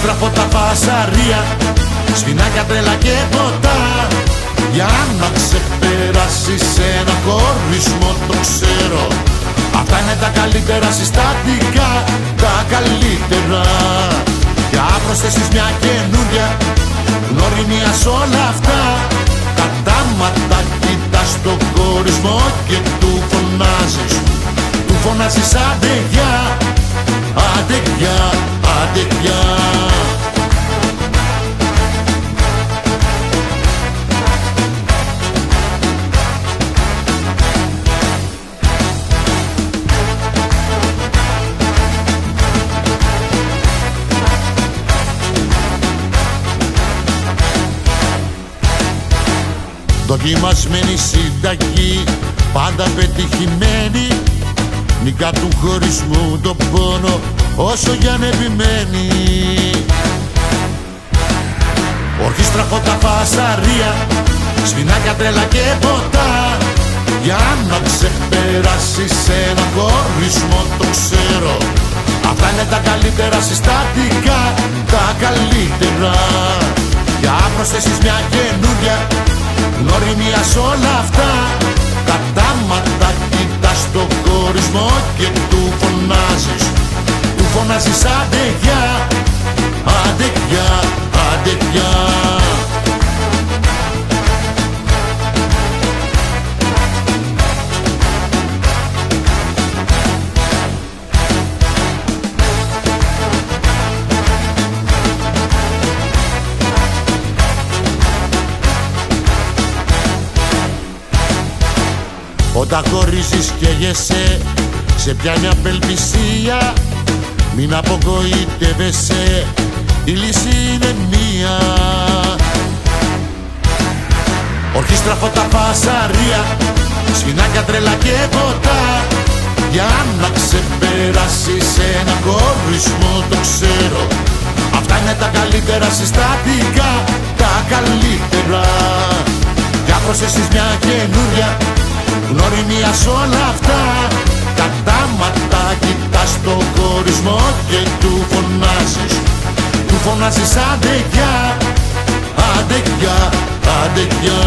Ορχήστρα τα φασαρία, σφινάκια, τρέλα και ποτά. Για να ξεπεράσεις ένα χωρισμό, το ξέρω. Αυτά είναι τα καλύτερα συστατικά, τα καλύτερα. Για προσθέσεις μια καινούρια γνωριμία σ' όλα αυτά. Κατάματα κοιτάς τον χωρισμό και του φωνάζεις. Του φωνάζεις άντε γεια, άντε γεια, άντε γεια. Δοκιμασμένη συνταγή, πάντα πετυχημένη. Νικά του χωρισμού το πόνο, όσο κι αν επιμένει. Ορχήστρα, φώτα, φασαρία, σφινάκια, τρέλα και ποτά. Για να ξεπεράσεις ένα χωρισμό, το ξέρω. Αυτά είναι τα καλύτερα συστατικά, τα καλύτερα. Για προσθέσεις μια καινούρια γνωριμία σ' όλα αυτά. Κατάματα κοιτάς τον χωρισμό και του φωνάζεις. Του φωνάζεις άντε γεια, άντε γεια, άντε γεια. Όταν χωρίζεις καίγεσαι, σε πιάνει απελπισία. Μην απογοητεύεσαι, η λύση είναι μία. Ορχήστρα, φώτα, φασαρία, σφινάκια, τρέλα και ποτά. Για να ξεπεράσεις ένα χωρισμό, το ξέρω. Αυτά είναι τα καλύτερα συστατικά, τα καλύτερα. Για προσθέσεις μια καινούρια γνωριμία σ' όλα αυτά. Κατάματα κοιτάς το χωρισμό και του φωνάζεις. Του φωνάζεις άντε γεια, άντε γεια, άντε γεια.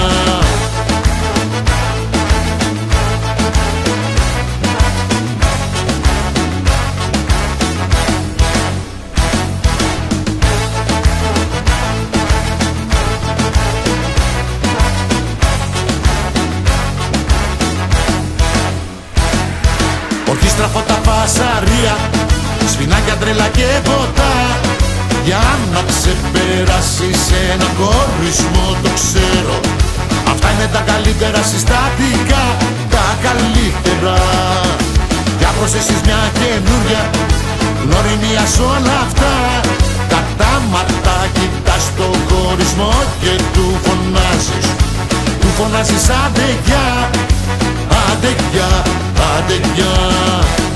Ορχήστρα, φώτα, φασαρία, σφινάκια, τρέλα και ποτά. Για να ξεπεράσεις ένα χωρισμό, το ξέρω. Αυτά είναι τα καλύτερα συστατικά, τα καλύτερα. Για προσθέσεις μια καινούρια γνωριμία σ' όλα αυτά. Κατάματα κοιτάς το χωρισμό και του φωνάζεις. Του φωνάζεις άντε γεια, άντε γεια, άντε γεια.